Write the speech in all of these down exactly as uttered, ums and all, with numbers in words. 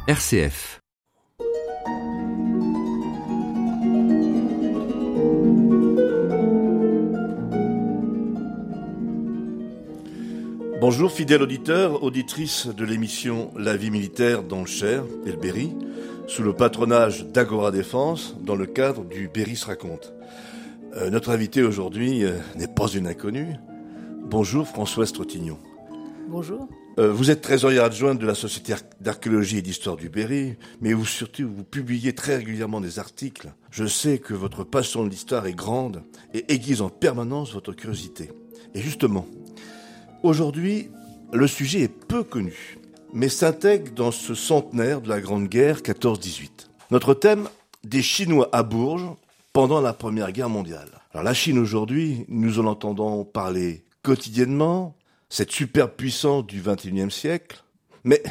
R C F. Bonjour fidèles auditeurs, auditrices de l'émission La vie militaire dans le Cher et le Berry, sous le patronage d'Agora Défense, dans le cadre du Berry se raconte. Euh, notre invité aujourd'hui euh, n'est pas une inconnue. Bonjour Françoise Trottignon. Bonjour. Euh, vous êtes trésorière adjointe de la Société d'archéologie et d'histoire du Berry, mais vous surtout vous publiez très régulièrement des articles. Je sais que votre passion de l'histoire est grande et aiguise en permanence votre curiosité. Et justement, aujourd'hui, le sujet est peu connu, mais s'intègre dans ce centenaire de la Grande Guerre quatorze dix-huit. Notre thème, des Chinois à Bourges pendant la Première Guerre mondiale. Alors la Chine aujourd'hui, nous en entendons parler quotidiennement, cette superpuissance du vingt et unième siècle, mais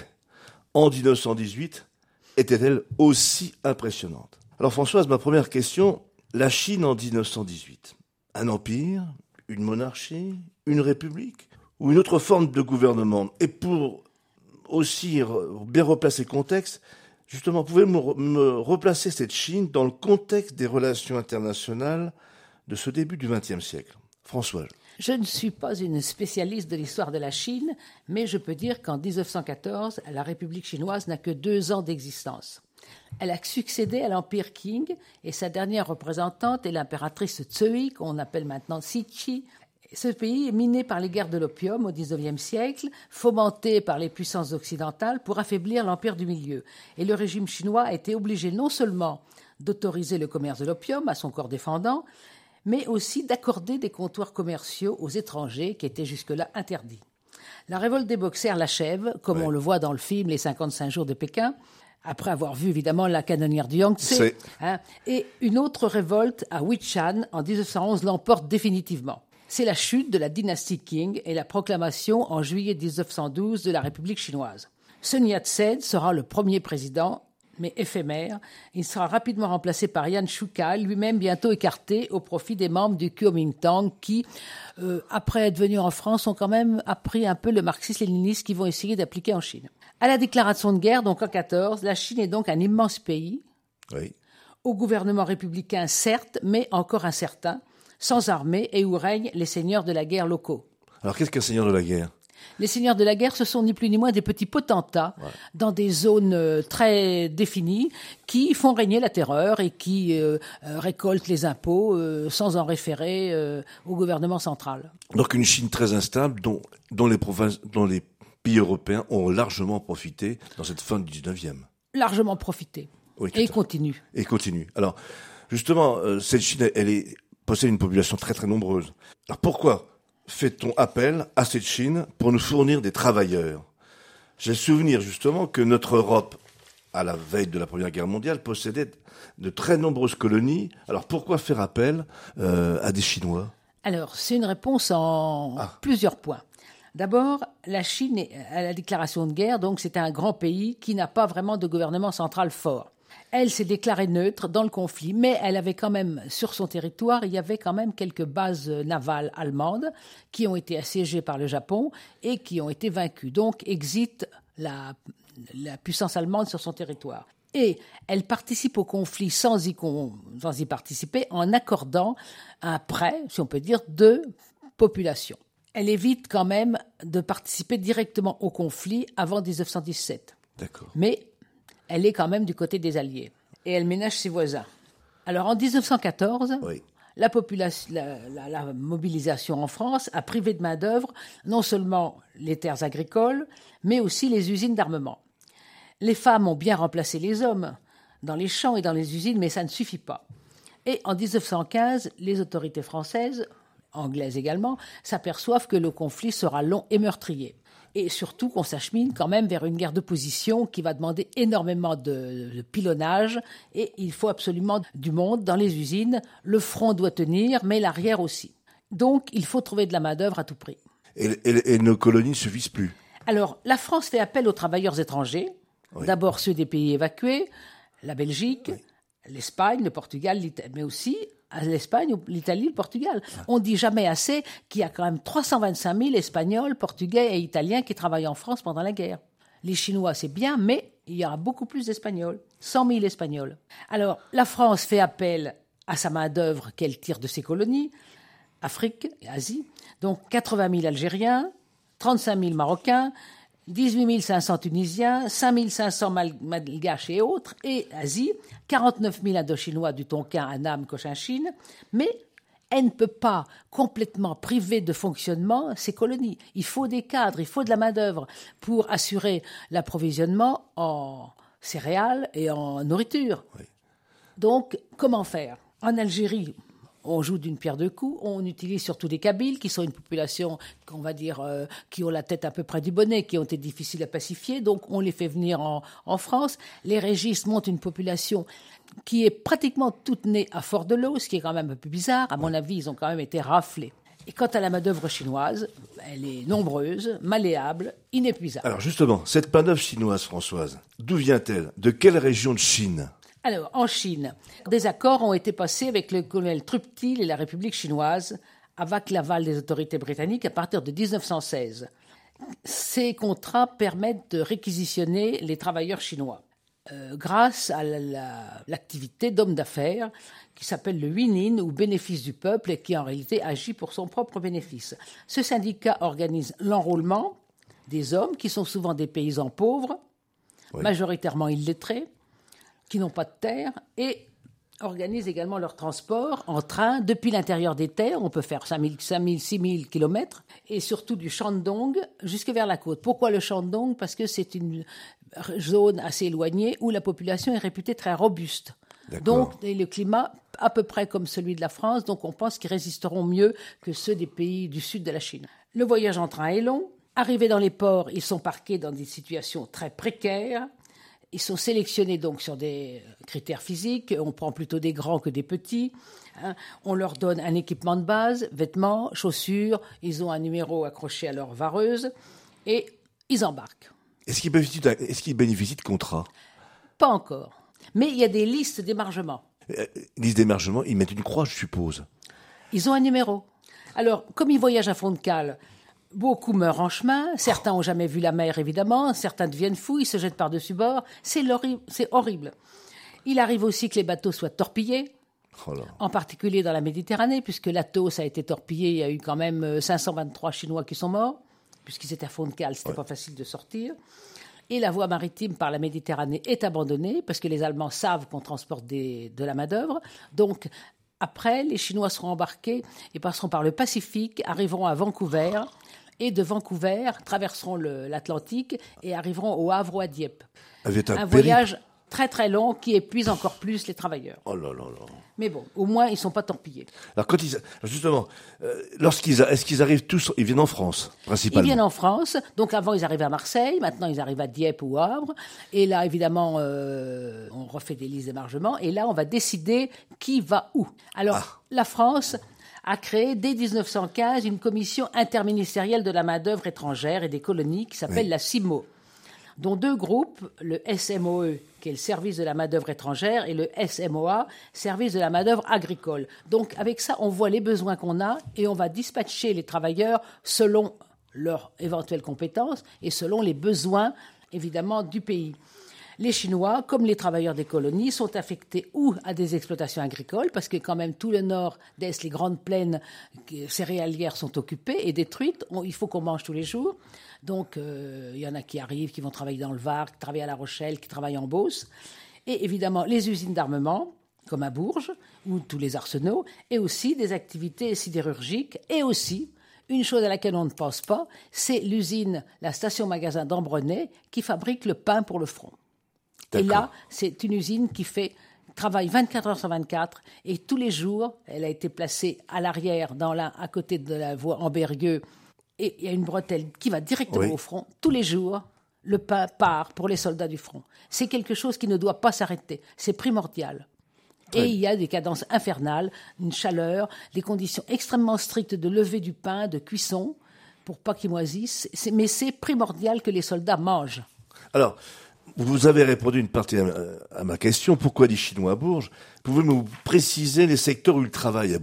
en dix-neuf cent dix-huit, était-elle aussi impressionnante? Alors Françoise, ma première question, la Chine en dix-neuf cent dix-huit, un empire, une monarchie, une république ou une autre forme de gouvernement? Et pour aussi bien replacer le contexte, justement, pouvez-vous me replacer cette Chine dans le contexte des relations internationales de ce début du vingtième siècle? Françoise. Je ne suis pas une spécialiste de l'histoire de la Chine, mais je peux dire qu'en dix-neuf cent quatorze, la République chinoise n'a que deux ans d'existence. Elle a succédé à l'Empire Qing et sa dernière représentante est l'impératrice Tsui, qu'on appelle maintenant Cixi. Ce pays est miné par les guerres de l'opium au dix-neuvième siècle, fomenté par les puissances occidentales pour affaiblir l'Empire du Milieu. Et le régime chinois a été obligé non seulement d'autoriser le commerce de l'opium à son corps défendant, mais aussi d'accorder des comptoirs commerciaux aux étrangers qui étaient jusque-là interdits. La révolte des Boxers l'achève, comme ouais. on le voit dans le film Les cinquante-cinq jours de Pékin, après avoir vu évidemment la canonnière du Yangtze. Hein, et une autre révolte à Wuchan en dix-neuf cent onze l'emporte définitivement. C'est la chute de la dynastie Qing et la proclamation en juillet dix-neuf cent douze de la République chinoise. Sun Yat-sen sera le premier président, mais éphémère. Il sera rapidement remplacé par Yan Shukai, lui-même bientôt écarté au profit des membres du Kuomintang qui, euh, après être venus en France, ont quand même appris un peu le marxisme-léninisme qu'ils vont essayer d'appliquer en Chine. À la déclaration de guerre, donc en quatorze, la Chine est donc un immense pays, oui. au gouvernement républicain certes, mais encore incertain, sans armée et où règnent les seigneurs de la guerre locaux. Alors qu'est-ce qu'un seigneur de la guerre ? Les seigneurs de la guerre, ce sont ni plus ni moins des petits potentats ouais. dans des zones euh, très définies qui font régner la terreur et qui euh, euh, récoltent les impôts euh, sans en référer euh, au gouvernement central. Donc une Chine très instable dont, dont, les, provinces, dont les pays européens ont largement profité dans cette fin du dix-neuvième. Largement profité. Oui, et continue. Et continue. Alors justement, euh, cette Chine, elle, elle est, possède une population très très nombreuse. Alors pourquoi fait-on appel à cette Chine pour nous fournir des travailleurs? J'ai souvenir justement que notre Europe, à la veille de la Première Guerre mondiale, possédait de très nombreuses colonies. Alors pourquoi faire appel euh, à des Chinois? Alors, c'est une réponse en ah. plusieurs points. D'abord, la Chine, à la déclaration de guerre, donc c'était un grand pays qui n'a pas vraiment de gouvernement central fort. Elle s'est déclarée neutre dans le conflit, mais elle avait quand même, sur son territoire, il y avait quand même quelques bases navales allemandes qui ont été assiégées par le Japon et qui ont été vaincues. Donc, exit la, la puissance allemande sur son territoire. Et elle participe au conflit sans y, sans y participer en accordant un prêt, si on peut dire, de population. Elle évite quand même de participer directement au conflit avant dix-neuf cent dix-sept. D'accord. Mais elle est quand même du côté des Alliés. Et elle ménage ses voisins. Alors, en dix-neuf cent quatorze, oui. la, population, la, la, la mobilisation en France a privé de main-d'œuvre non seulement les terres agricoles, mais aussi les usines d'armement. Les femmes ont bien remplacé les hommes dans les champs et dans les usines, mais ça ne suffit pas. Et en dix-neuf cent quinze, les autorités françaises, anglaises également, s'aperçoivent que le conflit sera long et meurtrier. Et surtout qu'on s'achemine quand même vers une guerre de position qui va demander énormément de, de pilonnage et il faut absolument du monde dans les usines. Le front doit tenir, mais l'arrière aussi. Donc, il faut trouver de la main-d'œuvre à tout prix. Et, et, et nos colonies ne suffisent plus. Alors, la France fait appel aux travailleurs étrangers, oui. D'abord ceux des pays évacués, la Belgique, oui. l'Espagne, le Portugal, l'Italie, mais aussi l'Espagne, l'Italie, le Portugal. Ah. On ne dit jamais assez qu'il y a quand même trois cent vingt-cinq mille Espagnols, Portugais et Italiens qui travaillent en France pendant la guerre. Les Chinois, c'est bien, mais il y aura beaucoup plus d'Espagnols, cent mille Espagnols. Alors, la France fait appel à sa main-d'œuvre qu'elle tire de ses colonies, Afrique et Asie. Donc, quatre-vingt mille Algériens, trente-cinq mille Marocains, dix-huit mille cinq cents Tunisiens, cinq mille cinq cents Malgaches et autres, et Asie, quarante-neuf mille Indochinois du Tonkin, Annam, Cochinchine. Mais elle ne peut pas complètement priver de fonctionnement ces colonies. Il faut des cadres, il faut de la main-d'œuvre pour assurer l'approvisionnement en céréales et en nourriture. Oui. Donc, comment faire ? En Algérie, on joue d'une pierre deux coups. On utilise surtout des Kabyles, qui sont une population, qu'on va dire, euh, qui ont la tête à peu près du bonnet, qui ont été difficiles à pacifier. Donc, on les fait venir en, en France. Les Régis montent une population qui est pratiquement toute née à Fort-de-Laux, ce qui est quand même un peu bizarre. À mon avis, ils ont quand même été raflés. Et quant à la main-d'œuvre chinoise, elle est nombreuse, malléable, inépuisable. Alors justement, cette main-d'œuvre chinoise, Françoise, d'où vient-elle ? De quelle région de Chine ? Alors, en Chine, des accords ont été passés avec le colonel Trubtil et la République chinoise, avec l'aval des autorités britanniques à partir de dix-neuf cent seize. Ces contrats permettent de réquisitionner les travailleurs chinois. Euh, grâce à la, la, l'activité d'hommes d'affaires qui s'appelle le Huinin ou bénéfice du peuple et qui en réalité agit pour son propre bénéfice. Ce syndicat organise l'enrôlement des hommes qui sont souvent des paysans pauvres, oui. majoritairement illettrés, qui n'ont pas de terre et organise également leur transport en train depuis l'intérieur des terres. On peut faire cinq mille, six mille kilomètres et surtout du Shandong jusque vers la côte. Pourquoi le Shandong ? Parce que c'est une zone assez éloignée où la population est réputée très robuste. D'accord. Donc, et le climat à peu près comme celui de la France, donc on pense qu'ils résisteront mieux que ceux des pays du sud de la Chine. Le voyage en train est long. Arrivés dans les ports, ils sont parqués dans des situations très précaires. Ils sont sélectionnés donc sur des critères physiques. On prend plutôt des grands que des petits. Hein. On leur donne un équipement de base, vêtements, chaussures. Ils ont un numéro accroché à leur vareuse et ils embarquent. Est-ce qu'ils bénéficient de, est-ce qu'ils bénéficient de contrats ? Pas encore. Mais il y a des listes d'émargement. Euh, liste d'émargement, ils mettent une croix, je suppose. Ils ont un numéro. Alors, comme ils voyagent à fond de cale, beaucoup meurent en chemin. Certains n'ont jamais vu la mer, évidemment. Certains deviennent fous, ils se jettent par-dessus bord. C'est, c'est horrible. Il arrive aussi que les bateaux soient torpillés. Oh là. En particulier dans la Méditerranée, puisque l'Athos a été torpillé. Il y a eu quand même cinq cent vingt-trois Chinois qui sont morts, puisqu'ils étaient à fond de cale, c'était ouais. pas facile de sortir. Et la voie maritime par la Méditerranée est abandonnée, parce que les Allemands savent qu'on transporte des, de la main-d'œuvre. Donc, après, les Chinois seront embarqués et passeront par le Pacifique, arriveront à Vancouver, et de Vancouver, traverseront le, l'Atlantique et arriveront au Havre ou à Dieppe. Avait un, un périple. voyage très très long qui épuise encore plus les travailleurs. Oh là là là. Mais bon, au moins, ils ne sont pas torpillés. Alors, quand ils, justement, euh, lorsqu'ils, est-ce qu'ils arrivent tous, ils viennent en France, principalement ? Ils viennent en France. Donc, avant, ils arrivaient à Marseille. Maintenant, ils arrivent à Dieppe ou Havre. Et là, évidemment, euh, on refait des listes d'émargement. Et là, on va décider qui va où. Alors, ah. la France a créé, dès dix-neuf cent quinze, une commission interministérielle de la main-d'œuvre étrangère et des colonies qui s'appelle oui. la C I M O, dont deux groupes, le S M O E, qui est le service de la main-d'œuvre étrangère, et le S M O A, service de la main-d'œuvre agricole. Donc, avec ça, on voit les besoins qu'on a et on va dispatcher les travailleurs selon leurs éventuelles compétences et selon les besoins, évidemment, du pays. Les Chinois, comme les travailleurs des colonies, sont affectés ou à des exploitations agricoles, parce que quand même tout le nord-est, les grandes plaines céréalières sont occupées et détruites. On, il faut qu'on mange tous les jours. Donc, euh, il y en a qui arrivent, qui vont travailler dans le Var, qui travaillent à La Rochelle, qui travaillent en Beauce. Et évidemment, les usines d'armement, comme à Bourges, ou tous les arsenaux, et aussi des activités sidérurgiques, et aussi, une chose à laquelle on ne pense pas, c'est l'usine, la station-magasin d'Ambrenay, qui fabrique le pain pour le front. D'accord. Et là, c'est une usine qui fait travaille vingt-quatre heures sur vingt-quatre et tous les jours, elle a été placée à l'arrière, dans la, à côté de la voie en Bergueux, et il y a une bretelle qui va directement oui. au front. Tous les jours, le pain part pour les soldats du front. C'est quelque chose qui ne doit pas s'arrêter. C'est primordial. Très et bien. Il y a des cadences infernales, une chaleur, des conditions extrêmement strictes de levée du pain, de cuisson, pour pas qu'il moisisse. C'est, mais c'est primordial que les soldats mangent. Alors, vous avez répondu une partie à ma question. Pourquoi des Chinois à Bourges ? Pouvez-vous me préciser les secteurs où ils travaillent à Bourges ?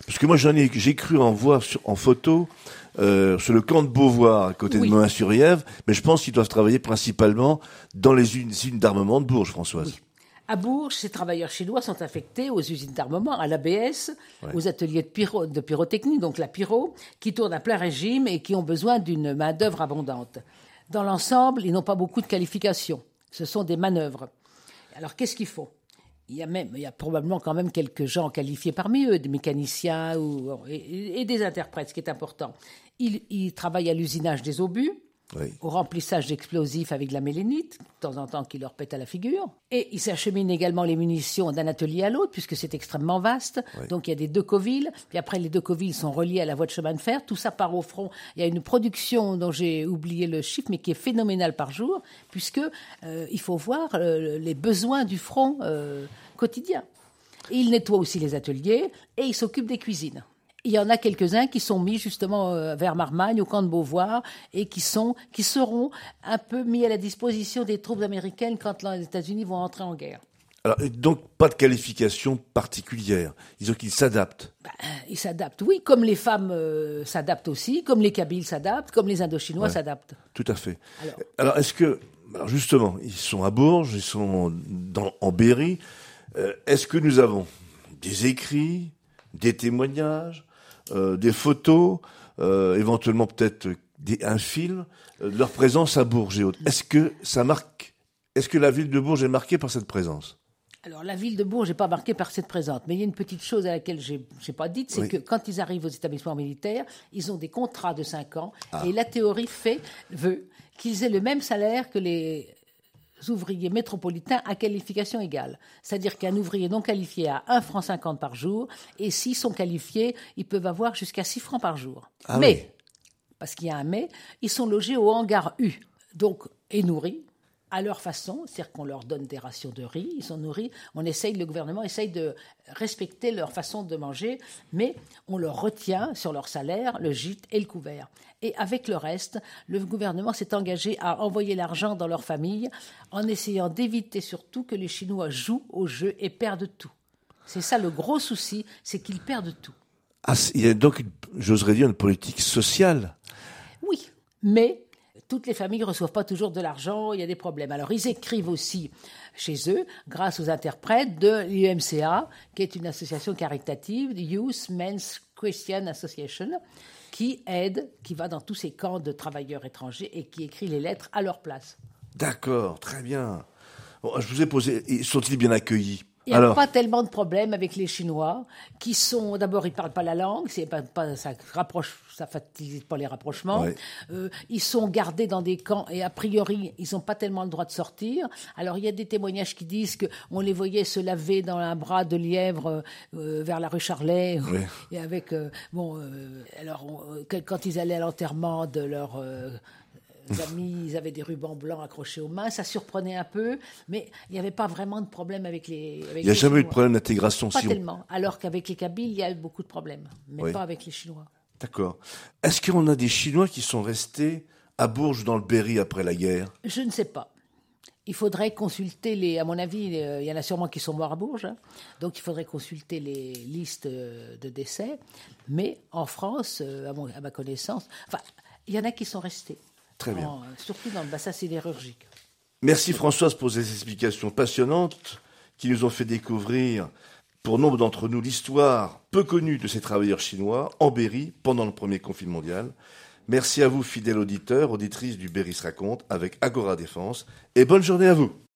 Parce que moi, j'en ai, j'ai cru en voir sur, en photo euh, sur le camp de Beauvoir, à côté oui. de Moulins-sur-Yèvre, mais je pense qu'ils doivent travailler principalement dans les usines d'armement de Bourges, Françoise. Oui. À Bourges, ces travailleurs chinois sont affectés aux usines d'armement, à l'A B S, ouais. aux ateliers de, pyro, de pyrotechnie, donc la pyro, qui tournent à plein régime et qui ont besoin d'une main-d'œuvre abondante. Dans l'ensemble, ils n'ont pas beaucoup de qualifications. Ce sont des manœuvres. Alors, qu'est-ce qu'il faut ? Il y a même, il y a probablement quand même quelques gens qualifiés parmi eux, des mécaniciens ou, et, et des interprètes, ce qui est important. Ils, ils travaillent à l'usinage des obus, oui. au remplissage d'explosifs avec de la mélénite, de temps en temps qui leur pète à la figure. Et ils s'acheminent également les munitions d'un atelier à l'autre, puisque c'est extrêmement vaste. Oui. Donc il y a des Decauville, puis après les Decauville sont reliés à la voie de chemin de fer. Tout ça part au front. Il y a une production dont j'ai oublié le chiffre, mais qui est phénoménale par jour, puisque euh, il faut voir euh, les besoins du front euh, quotidien. Et ils nettoient aussi les ateliers et ils s'occupent des cuisines. Il y en a quelques-uns qui sont mis justement vers Marmagne, au camp de Beauvoir, et qui, sont, qui seront un peu mis à la disposition des troupes américaines quand les États-Unis vont entrer en guerre. Alors, donc, pas de qualification particulière. Disons qu'ils s'adaptent. Ben, ils s'adaptent, oui, comme les femmes euh, s'adaptent aussi, comme les Kabyles s'adaptent, comme les Indochinois ouais, s'adaptent. Tout à fait. Alors, alors est-ce que, alors justement, ils sont à Bourges, ils sont dans, en Berry. Euh, est-ce que nous avons des écrits, des témoignages, Euh, des photos, euh, éventuellement peut-être des, un film euh, de leur présence à Bourges et autres. Est-ce que ça marque, est-ce que la ville de Bourges est marquée par cette présence ? Alors, la ville de Bourges n'est pas marquée par cette présence, mais il y a une petite chose à laquelle je n'ai pas dite, c'est oui. que quand ils arrivent aux établissements militaires, ils ont des contrats de cinq ans, ah. et la théorie fait, veut qu'ils aient le même salaire que les ouvriers métropolitains à qualification égale. C'est-à-dire qu'un ouvrier non qualifié a un franc cinquante par jour, et s'ils sont qualifiés, ils peuvent avoir jusqu'à six francs par jour. Ah mais, oui. parce qu'il y a un mais, ils sont logés au hangar U, donc, et nourris à leur façon, c'est-à-dire qu'on leur donne des rations de riz, ils sont nourris, on essaye, le gouvernement essaye de respecter leur façon de manger, mais on leur retient sur leur salaire le gîte et le couvert. Et avec le reste, le gouvernement s'est engagé à envoyer l'argent dans leur famille en essayant d'éviter surtout que les Chinois jouent au jeu et perdent tout. C'est ça le gros souci, c'est qu'ils perdent tout. Ah, il y a donc, j'oserais dire, une politique sociale. Oui, mais toutes les familles ne reçoivent pas toujours de l'argent, il y a des problèmes. Alors, ils écrivent aussi chez eux, grâce aux interprètes de l'U M C A, qui est une association caritative, Youth Men's Christian Association, qui aide, qui va dans tous ces camps de travailleurs étrangers et qui écrit les lettres à leur place. D'accord, très bien. Bon, je vous ai posé, sont-ils bien accueillis ? Il n'y a Alors... pas tellement de problèmes avec les Chinois, qui sont, d'abord, ils ne parlent pas la langue, c'est pas, pas, ça rapproche, ça facilite pas les rapprochements. Ouais. Euh, ils sont gardés dans des camps et a priori, ils n'ont pas tellement le droit de sortir. Alors, il y a des témoignages qui disent qu'on les voyait se laver dans un bras de lièvre euh, vers la rue Charlet. Ouais. Et avec, euh, bon, euh, alors, on, quand ils allaient à l'enterrement de leur... Euh, Les amis, ils avaient des rubans blancs accrochés aux mains, ça surprenait un peu, mais il n'y avait pas vraiment de problème avec les avec Il n'y a les jamais Chinois. eu de problème d'intégration. Pas si tellement, on... alors qu'avec les Kabyles, il y a eu beaucoup de problèmes, mais oui. pas avec les Chinois. D'accord. Est-ce qu'on a des Chinois qui sont restés à Bourges dans le Berry après la guerre ? Je ne sais pas. Il faudrait consulter les... À mon avis, il y en a sûrement qui sont morts à Bourges, hein, donc il faudrait consulter les listes de décès, mais en France, à, mon... à ma connaissance, enfin, il y en a qui sont restés. Très bien. En, surtout dans le bassin sidérurgique. Merci Françoise pour ces explications passionnantes qui nous ont fait découvrir, pour nombre d'entre nous, l'histoire peu connue de ces travailleurs chinois en Berry pendant le premier conflit mondial. Merci à vous, fidèles auditeurs, auditrices du Berry se raconte avec Agora Défense, et bonne journée à vous.